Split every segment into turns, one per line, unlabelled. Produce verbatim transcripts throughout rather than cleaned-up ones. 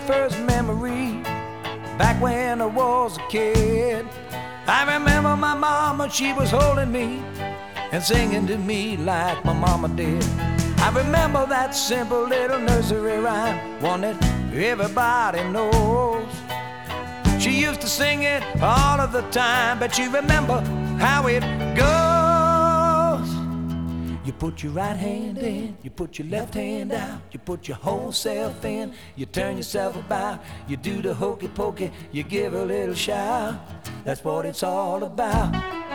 first memory, back when I was a kid. I remember my mama, she was holding me and singing to me like my mama did. I remember that simple little nursery rhyme, one that everybody knows. She used to sing it all of the time, but you remember how it goes. You put your right hand in, you put your left hand out, you put your whole self in, you turn yourself about, you do the hokey pokey, you give a little shout. That's what it's all about.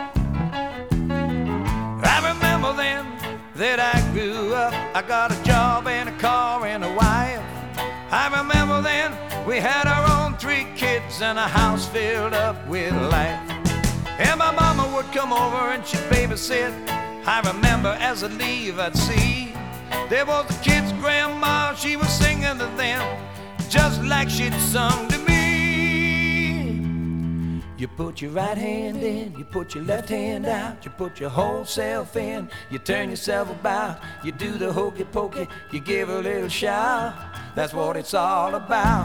I remember then that I grew up, I got a job and a car and a wife. I remember then we had our own three kids and a house filled up with life. And my mama would come over and she'd babysit. I remember as I leave I'd see there was the kids' grandma, she was singing to them just like she'd sung to me. You put your right hand in, you put your left hand out, you put your whole self in, you turn yourself about, you do the hokey pokey, you give a little shout. That's what it's all about.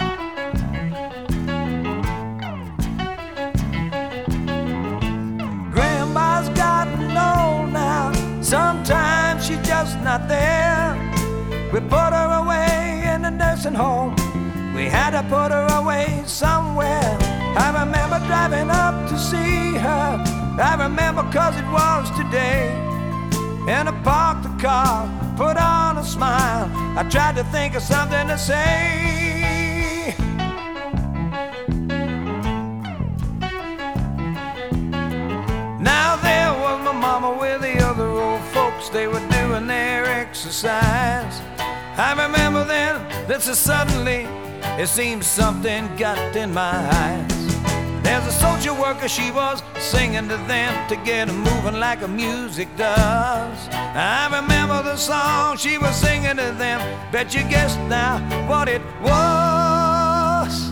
Grandma's gotten old now, sometimes she's just not there. We put her away in a nursing home, we had to put her away somewhere. I remember driving up to see her, I remember cause it was today. And I parked the car, put on a smile, I tried to think of something to say. Now there was my mama with the other old folks, they were doing their exercise. I remember then that so suddenly it seemed something got in my eyes. There's a social worker, she was singing to them to get them moving like a music does. I remember the song she was singing to them, bet you guessed now what it was.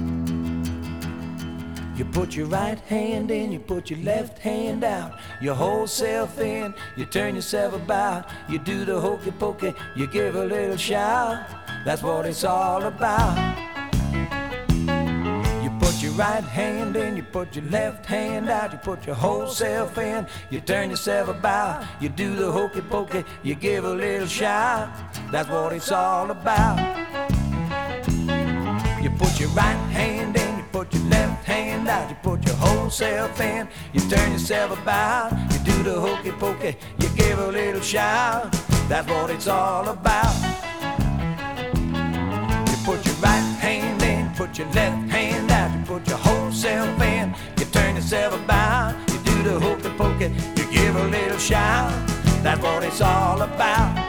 You put your right hand in, you put your left hand out, your whole self in, you turn yourself about, you do the hokey pokey, you give a little shout. That's what it's all about. Put your right hand in, you put your left hand out, you put your whole self in, you turn yourself about, you do the hokey pokey, you give a little shout. That's what it's all about. You put your right hand in, you put your left hand out, you put your whole self in, you turn yourself about, you do the hokey pokey, you give a little shout. That's what it's all about. You put your right hand in, put your left hand out, you put your whole self in, you turn yourself about, you do the hokey pokey, you give a little shout. That's what it's all about.